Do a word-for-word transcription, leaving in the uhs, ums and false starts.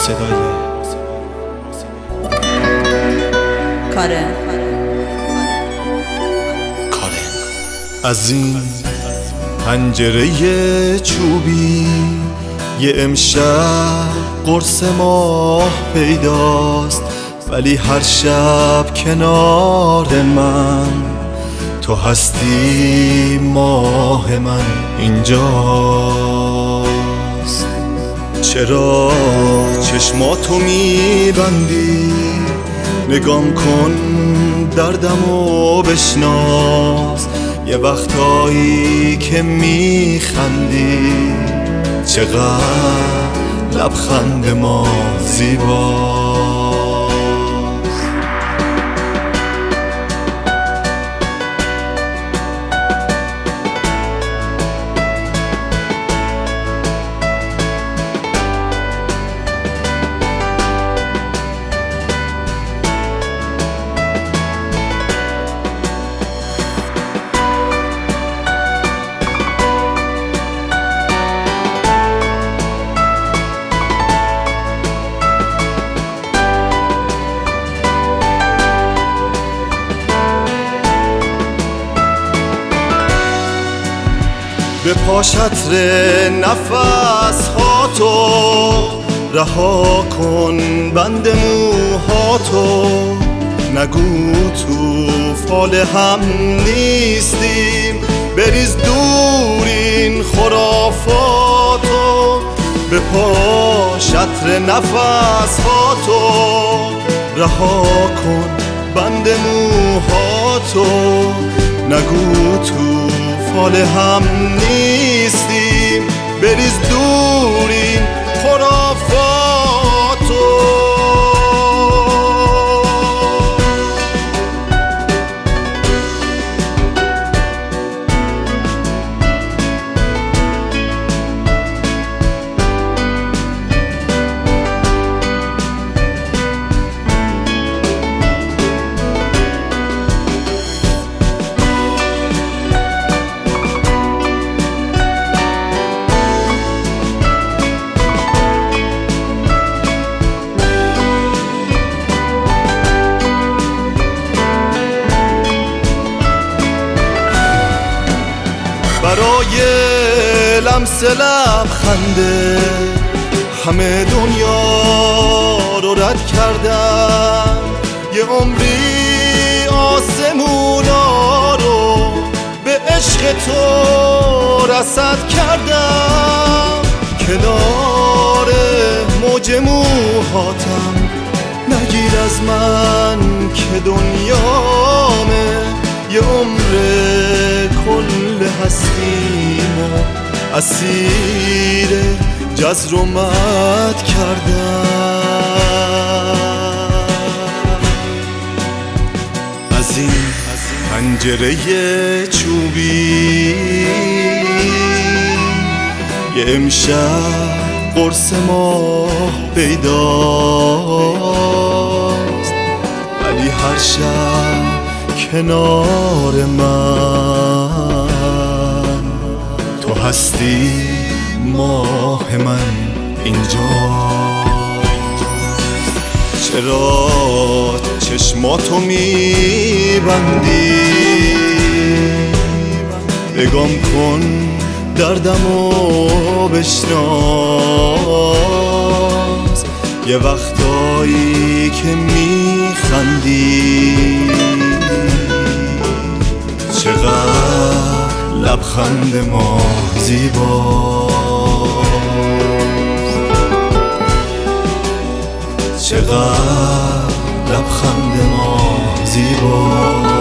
صدای کارن کارن. از این پنجره چوبی یه امشب قرص ماه پیداست، ولی هر شب کنار من تو هستی، ماه من اینجاست. چرا چشماتو میبندی؟ نگام کن دردمو بشناس، یه وقتایی که میخندی چقدر لبخند ما زیباست. به پاشتر نفس ها تو رها کن بند موهاتو، نگو تو فال هم نیستیم، بریز دور این خرافاتو. به پاشتر نفس ها تو رها کن بند موهاتو، نگو تو فال هم نیستیم، بریز دور این خرافاتو. برای لمس لبخنده همه دنیا رو رد کردم، یه عمری آسمونا رو به عشق تو رصد کردم. کنار موج موهاتم نگیر از من که دنیامه، یه عمر کل هستیم و اسیر جزر و مد کردم. از این پنجره چوبی یه امشب قرص ماه پیداست، ولی هر شب کنار من تو هستی، ماه من اینجاست. چرا چشماتو میبندی؟ نگام کن دردمو بشناس، یه وقتایی که میخندی چقدر لبخند ما زیباست، چقدر لبخند ما زیباست.